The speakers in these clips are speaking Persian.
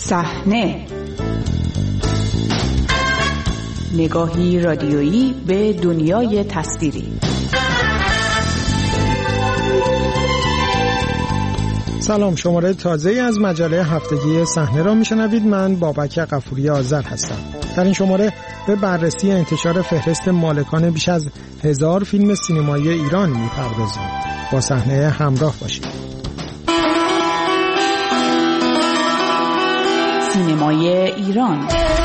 صحنه، نگاهی رادیویی به دنیای تصویری. سلام، شماره تازه‌ای از مجله هفتگی صحنه را میشنوید. من بابک غفوری آذر هستم. در این شماره به بررسی انتشار فهرست مالکان بیش از 1000 فیلم سینمایی ایران میپردازیم. با صحنه همراه باشید. سینمای ایران.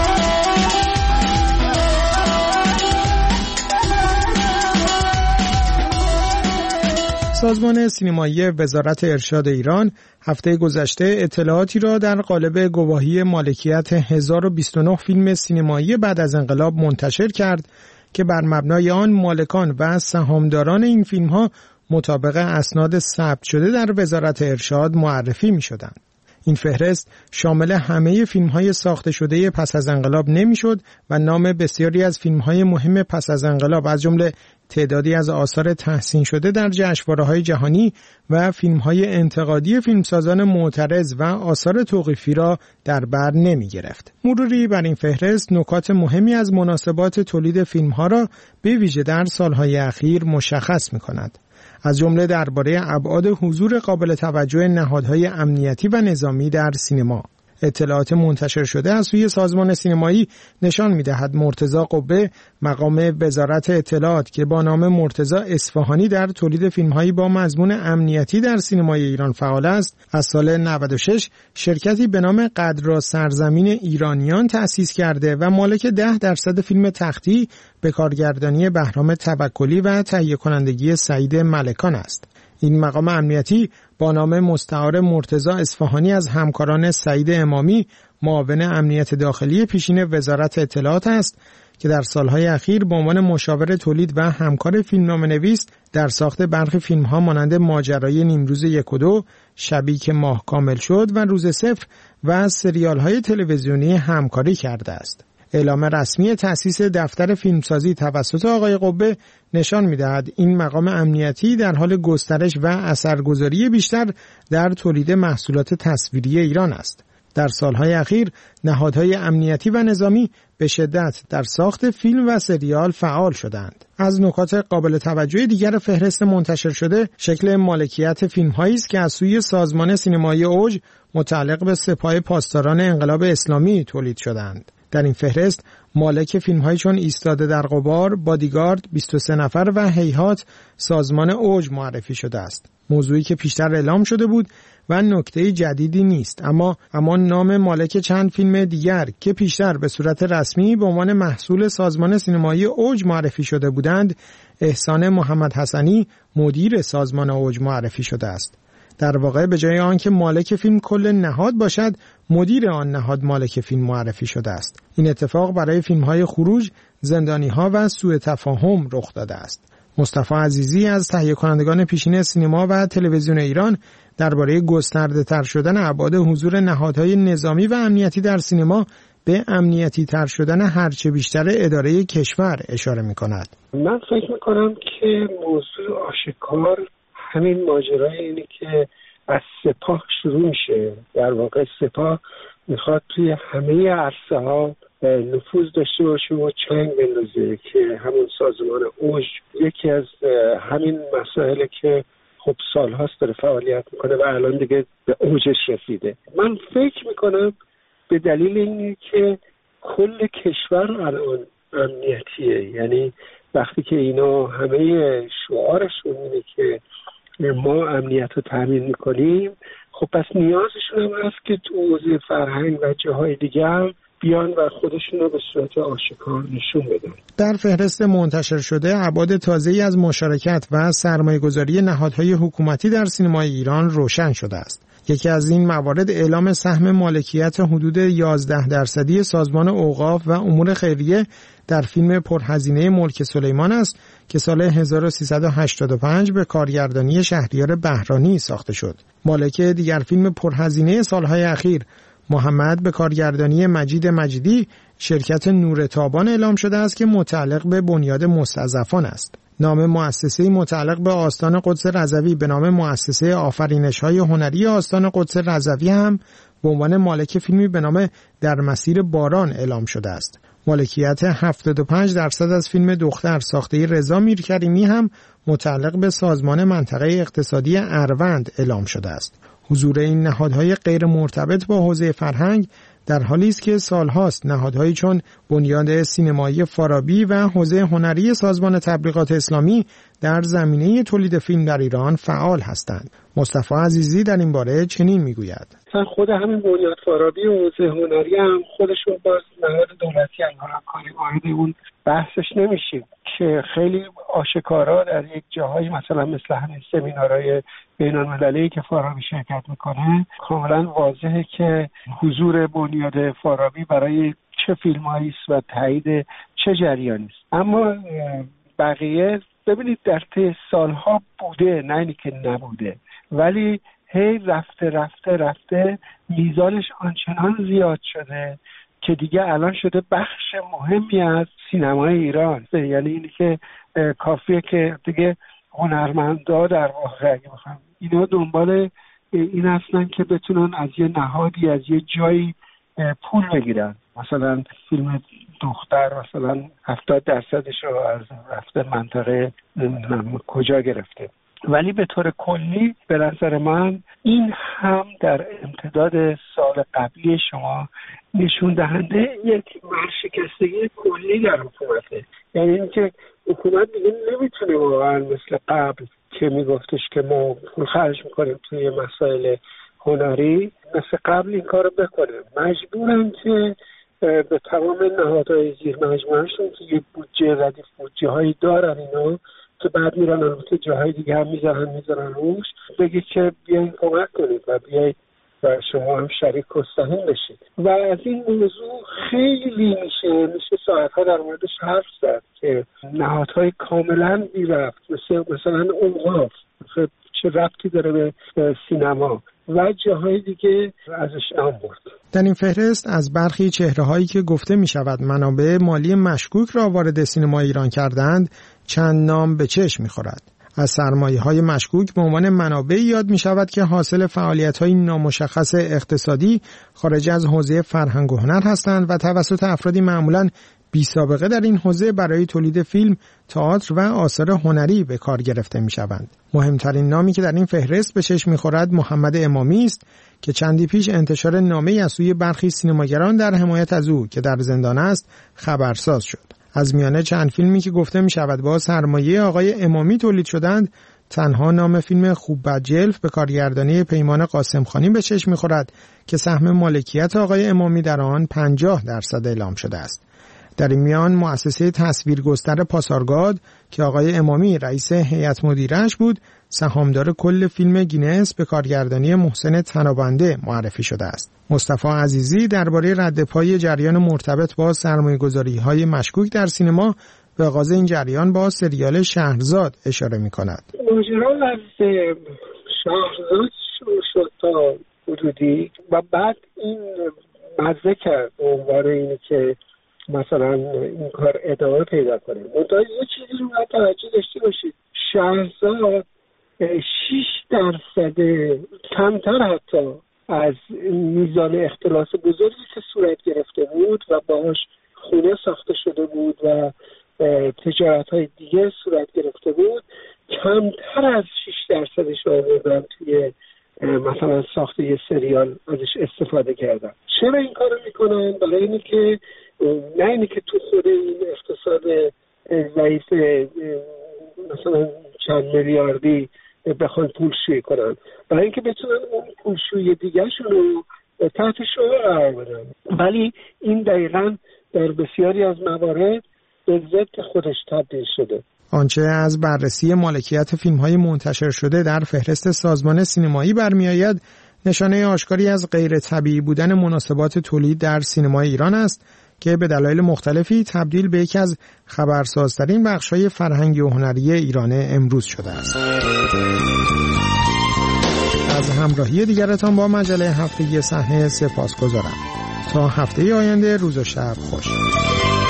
سازمان سینمایی وزارت ارشاد ایران هفته گذشته اطلاعاتی را در قالب گواهی مالکیت 1029 فیلم سینمایی بعد از انقلاب منتشر کرد که بر مبنای آن مالکان و سهامداران این فیلم‌ها مطابق اسناد ثبت شده در وزارت ارشاد معرفی می‌شدند. این فهرست شامل همه فیلم‌های ساخته شده پس از انقلاب نمی‌شد و نام بسیاری از فیلم‌های مهم پس از انقلاب از جمله تعدادی از آثار تحسین شده در جشنواره‌های جهانی و فیلم‌های انتقادی فیلمسازان معترض و آثار توقیفی را در بر نمی‌گرفت. مروری بر این فهرست نکات مهمی از مناسبات تولید فیلم‌ها را به ویژه در سال‌های اخیر مشخص می‌کند. از جمله درباره ابعاد حضور قابل توجه نهادهای امنیتی و نظامی در سینما. اطلاعات منتشر شده از سوی سازمان سینمایی نشان می‌دهد مرتضی قبه مقام وزارت اطلاعات که با نام مرتضی اصفهانی در تولید فیلم‌هایی با مضمون امنیتی در سینمای ایران فعال است، از سال 96 شرکتی به نام قدرا سرزمین ایرانیان تأسیس کرده و مالک 10% فیلم تختی به کارگردانی بهرام توکلی و تهیه کنندگی سعید ملکان است. این مقام امنیتی با نام مستعار مرتضی اصفهانی از همکاران سعید امامی معاون امنیت داخلی پیشین وزارت اطلاعات است که در سالهای اخیر به عنوان مشاور تولید و همکار فیلمنامه‌نویس در ساخت برخی فیلم‌ها مانند ماجرای نیمروز 1 و 2، شبی که ماه کامل شد و روز صفر و سریال‌های تلویزیونی همکاری کرده است. اعلام رسمی تأسیس دفتر فیلمسازی توسط آقای قبه نشان می‌دهد این مقام امنیتی در حال گسترش و اثرگذاری بیشتر در تولید محصولات تصویری ایران است. در سالهای اخیر نهادهای امنیتی و نظامی به شدت در ساخت فیلم و سریال فعال شدند. از نکات قابل توجه دیگر فهرست منتشر شده شکل مالکیت فیلم‌هایی است که از سوی سازمان سینمایی اوج متعلق به سپاه پاسداران انقلاب اسلامی تولید شدند. در این فهرست مالک فیلم‌هایی چون ایستاده در غبار، بادیگارد، 23 نفر و هیهات سازمان اوج معرفی شده است. موضوعی که پیشتر اعلام شده بود و نکته جدیدی نیست، اما نام مالک چند فیلم دیگر که پیشتر به صورت رسمی به عنوان محصول سازمان سینمایی اوج معرفی شده بودند، احسان محمد حسنی مدیر سازمان اوج معرفی شده است. در واقع به جای آنکه مالک فیلم کل نهاد باشد، مدیر آن نهاد مالک فیلم معرفی شده است. این اتفاق برای فیلم‌های خروج، زندانی‌ها و سوء تفاهم رخ داده است. مصطفی عزیزی از تهیه کنندگان پیشین سینما و تلویزیون ایران درباره گسترده‌تر شدن ابعاد حضور نهادهای نظامی و امنیتی در سینما به امنیتی تر شدن هرچه بیشتر اداره کشور اشاره می‌کند. من فکر می‌کنم که موضوع آشکار همین ماجرای اینه که از سپاه شروع میشه. در واقع سپاه میخواد توی همه عرصه‌ها نفوذ داشته باشه و چنگ بندازه که همون سازمان اوج یکی از همین مسائلی که خب سال‌هاست داره فعالیت میکنه و الان دیگه به اوجش رسیده. من فکر میکنم به دلیل اینه که کل کشور الان امنیتیه، یعنی وقتی که اینا همه شعارشون اینه که ما امنیت رو تامین میکنیم، خب پس نیازشون هم هست که تو حوزه فرهنگ و جاهای دیگر بیان و خودشون رو به صورت آشکار نشون بدن. در فهرست منتشر شده ابعاد تازه‌ای از مشارکت و سرمایه‌گذاری نهادهای حکومتی در سینمای ایران روشن شده است. یکی از این موارد اعلام سهم مالکیت حدود 11% سازمان اوقاف و امور خیریه در فیلم پرهزینه ملک سلیمان است که سال 1385 به کارگردانی شهریار بهرانی ساخته شد. مالک دیگر فیلم پرهزینه سالهای اخیر محمد به کارگردانی مجید مجیدی شرکت نور تابان اعلام شده است که متعلق به بنیاد مستضعفان است. نام مؤسسه‌ای متعلق به آستان قدس رضوی به نام مؤسسه آفرینش‌های هنری آستان قدس رضوی هم به عنوان مالک فیلمی به نام در مسیر باران اعلام شده است. مالکیت 75% از فیلم دختر ساخته رضا میرکریمی هم متعلق به سازمان منطقه اقتصادی اروند اعلام شده است. حضور این نهادهای غیر مرتبط با حوزه فرهنگ در حالی است که سالهاست نهادهایی چون بنیاد سینمایی فارابی و حوزه هنری سازمان تبلیغات اسلامی در زمینه تولید فیلم در ایران فعال هستند. مصطفی عزیزی در این باره چنین میگوید: خود همین بنیاد فارابی و حوزه هنری هم خودشون باز نهاد دولتی کاری وارد اون بحثش نمیشیم که خیلی آشکارا در یک جاهایی مثلا مثل همین سمینارهای بین‌المللی که فارابی شرکت میکنه کاملا واضحه که حضور بنیاد فارابی برای چه فیلمایی است و تایید چه جریانی است. اما بقیه ببینید در طی سالها بوده، نه اینی که نبوده، ولی هی رفته میزانش آنچنان زیاد شده که دیگه الان شده بخش مهمی از سینمای ایران. یعنی اینی که کافیه که دیگه هنرمندا در واقع اگه بخوام اینا دنبال این هستن که بتونن از یه نهادی از یه جایی پول بگیرن. مثلا فیلم دختر مثلا 70%ش رو از رفته منطقه کجا گرفته. ولی به طور کلی به نظر من این هم در امتداد سال قبلی شما نشون دهنده یک ورشکستگی کلی در حکومته. یعنی اینکه حکومت دیگه نمیتونه واقعا مثل قبل که میگفتش که ما پول خرج میکنیم توی مسائل هنری مثل قبل این کارو بکنه. مجبورن که به تمام نهادهای زیر مجموعهشون که یک بودجه ردیف بودجه هایی دارن اینا که بعد میرن البته جاهای دیگه هم میذارن روش بگید که بیاین کمک کنید و بیایید و شما هم شریک و سهم بشید. و از این موضوع خیلی میشه ساعتها در موردش حرف زد که نهادهای کاملا بی ربط مثلا اوقاف چه ربطی داره به سینما و جاهای دیگه ازش نام برد. در این فهرست از برخی چهره‌هایی که گفته می‌شود منابع مالی مشکوک را وارد سینما ایران کردند چند نام به چشم می‌خورد. از سرمایه‌های مشکوک به عنوان منابع یاد می‌شود که حاصل فعالیت‌های نامشخص اقتصادی خارج از حوزه فرهنگ و هنر هستند و توسط افرادی معمولاً بی سابقه در این حوزه برای تولید فیلم، تئاتر و آثار هنری به کار گرفته می‌شوند. مهمترین نامی که در این فهرست به چشم می‌خورد محمد امامی است که چندی پیش انتشار نامه‌ای از سوی برخی سینماگران در حمایت از او که در زندان است خبرساز شد. از میانه چند فیلمی که گفته می‌شود با سرمایه آقای امامی تولید شدند، تنها نام فیلم خوب بد جلف به کارگردانی پیمان قاسمخانی به چشم می‌خورد که سهم مالکیت آقای امامی در آن 50% اعلام شده است. در این میان مؤسسه تصویرگستر پاسارگاد که آقای امامی رئیس هیئت مدیره‌اش بود، سهامدار کل فیلم گینس به کارگردانی محسن تنابنده معرفی شده است. مصطفی عزیزی درباره رد پای جریان مرتبط با سرمایه‌گذاری‌های مشکوک در سینما به آغاز این جریان با سریال شهرزاد اشاره می‌کند. ماجرا از شهرزاد شد تا حدودی و بعد این مزه کرد به عنوان اینی که مثلا این کار ادامه پیدا کنه. منتها یه چیزی رو باید توجه داشته باشید، شهرزاد 6% کمتر حتی از میزان اختلاس بزرگی که صورت گرفته بود و باهاش خونه ساخته شده بود و تجارت‌های دیگه صورت گرفته بود، کمتر از 6%ش رو آوردن توی مثلا ساخت یه سریال ازش استفاده کردن. چرا این کارو میکنن؟ برای اینی که نه اینی که تو خود این اقتصاد ضعیف مثلا چند میلیاردی بخوان پولشویی کنن، برای اینکه بتونن اون پولشویی دیگه‌شون رو تحت شعار قرار بدن. ولی این دقیقاً در بسیاری از موارد به ضد خودش تبدیل شده. آنچه از بررسی مالکیت فیلم‌های منتشر شده در فهرست سازمان سینمایی برمی‌آید، نشانه آشکاری از غیر طبیعی بودن مناسبات تولید در سینمای ایران است که به دلایل مختلفی تبدیل به یکی از خبرسازترین بخش‌های فرهنگی و هنری ایران امروز شده است. از همراهی دیگرتان با مجله هفتگی صحنه سپاسگزارم. تا هفته آینده روز و شب خوش.